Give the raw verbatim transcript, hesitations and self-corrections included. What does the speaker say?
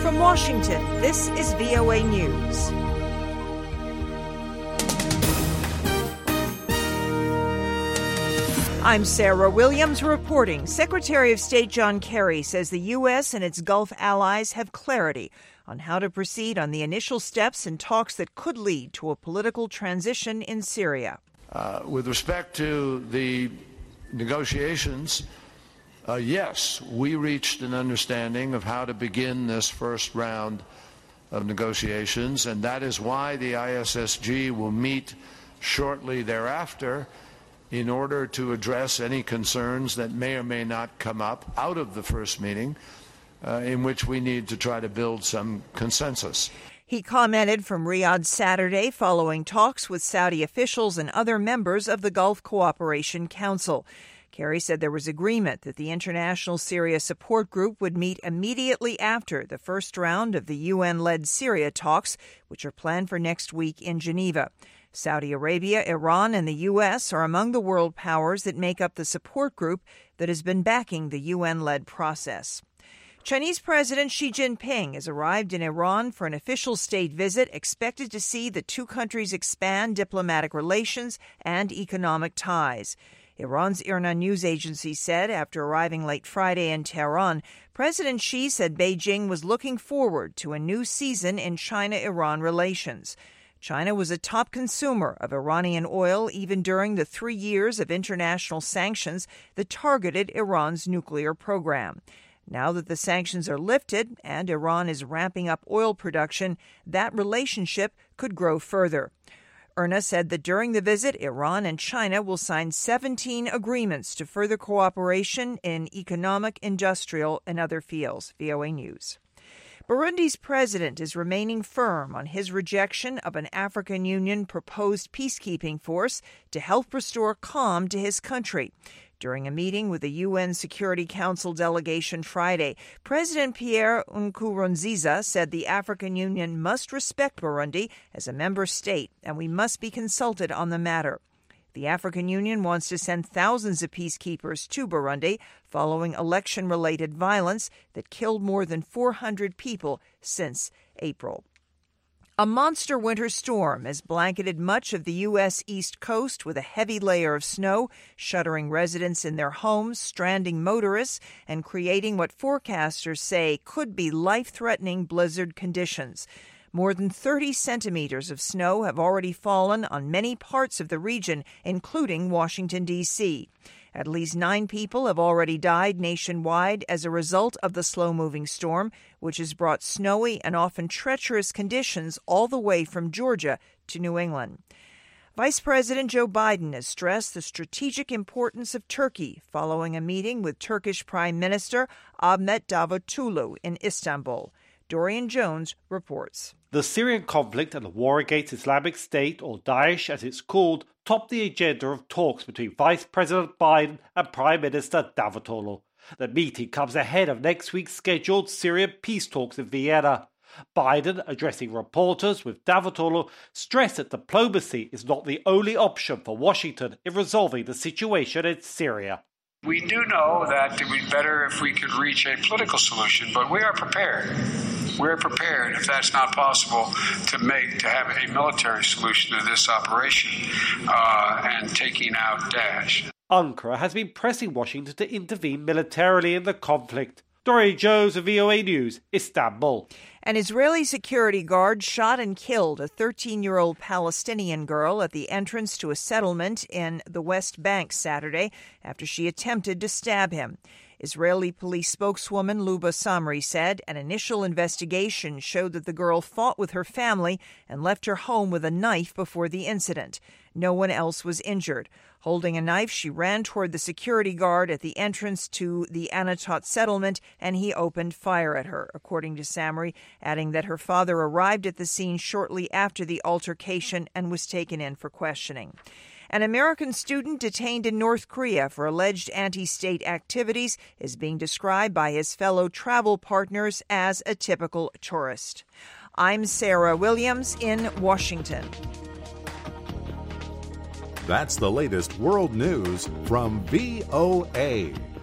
From Washington, this is V O A News. I'm Sarah Williams reporting. Secretary of State John Kerry says the U S and its Gulf allies have clarity on how to proceed on the initial steps in talks that could lead to a political transition in Syria. Uh, with respect to the negotiations, uh, yes, we reached an understanding of how to begin this first round of negotiations, and that is why the I S S G will meet shortly thereafter in order to address any concerns that may or may not come up out of the first meeting, uh, in which we need to try to build some consensus. He commented from Riyadh Saturday following talks with Saudi officials and other members of the Gulf Cooperation Council. Kerry said there was agreement that the International Syria Support Group would meet immediately after the first round of the U N-led Syria talks, which are planned for next week in Geneva. Saudi Arabia, Iran, and the U S are among the world powers that make up the support group that has been backing the U N-led process. Chinese President Xi Jinping has arrived in Iran for an official state visit expected to see the two countries expand diplomatic relations and economic ties. Iran's I R N A news agency said after arriving late Friday in Tehran, President Xi said Beijing was looking forward to a new season in China-Iran relations. China was a top consumer of Iranian oil even during the three years of international sanctions that targeted Iran's nuclear program. Now that the sanctions are lifted and Iran is ramping up oil production, that relationship could grow further. I R N A said that during the visit, Iran and China will sign seventeen agreements to further cooperation in economic, industrial, and other fields. V O A News. Burundi's president is remaining firm on his rejection of an African Union proposed peacekeeping force to help restore calm to his country. During a meeting with the U N Security Council delegation Friday, President Pierre Nkurunziza said the African Union must respect Burundi as a member state, and we must be consulted on the matter. The African Union wants to send thousands of peacekeepers to Burundi following election-related violence that killed more than four hundred people since April. A monster winter storm has blanketed much of the U S East Coast with a heavy layer of snow, shuttering residents in their homes, stranding motorists, and creating what forecasters say could be life-threatening blizzard conditions. More than thirty centimeters of snow have already fallen on many parts of the region, including Washington, D C At least nine people have already died nationwide as a result of the slow-moving storm, which has brought snowy and often treacherous conditions all the way from Georgia to New England. Vice President Joe Biden has stressed the strategic importance of Turkey following a meeting with Turkish Prime Minister Ahmet Davutoglu in Istanbul. Dorian Jones reports. The Syrian conflict and the war against Islamic State, or Daesh as it's called, topped the agenda of talks between Vice President Biden and Prime Minister Davutoglu. The meeting comes ahead of next week's scheduled Syrian peace talks in Vienna. Biden, addressing reporters with Davutoglu, stressed that diplomacy is not the only option for Washington in resolving the situation in Syria. We do know that it would be better if we could reach a political solution, but we are prepared. We're prepared, if that's not possible, to make to have a military solution to this operation uh, and taking out Daesh. Ankara has been pressing Washington to intervene militarily in the conflict. Dorian Jones of V O A News, Istanbul. An Israeli security guard shot and killed a thirteen-year-old Palestinian girl at the entrance to a settlement in the West Bank Saturday after she attempted to stab him. Israeli police spokeswoman Luba Samri said an initial investigation showed that the girl fought with her family and left her home with a knife before the incident. No one else was injured. Holding a knife, she ran toward the security guard at the entrance to the Anatot settlement, and he opened fire at her, according to Samri, adding that her father arrived at the scene shortly after the altercation and was taken in for questioning. An American student detained in North Korea for alleged anti-state activities is being described by his fellow travel partners as a typical tourist. I'm Sarah Williams in Washington. That's the latest world news from V O A.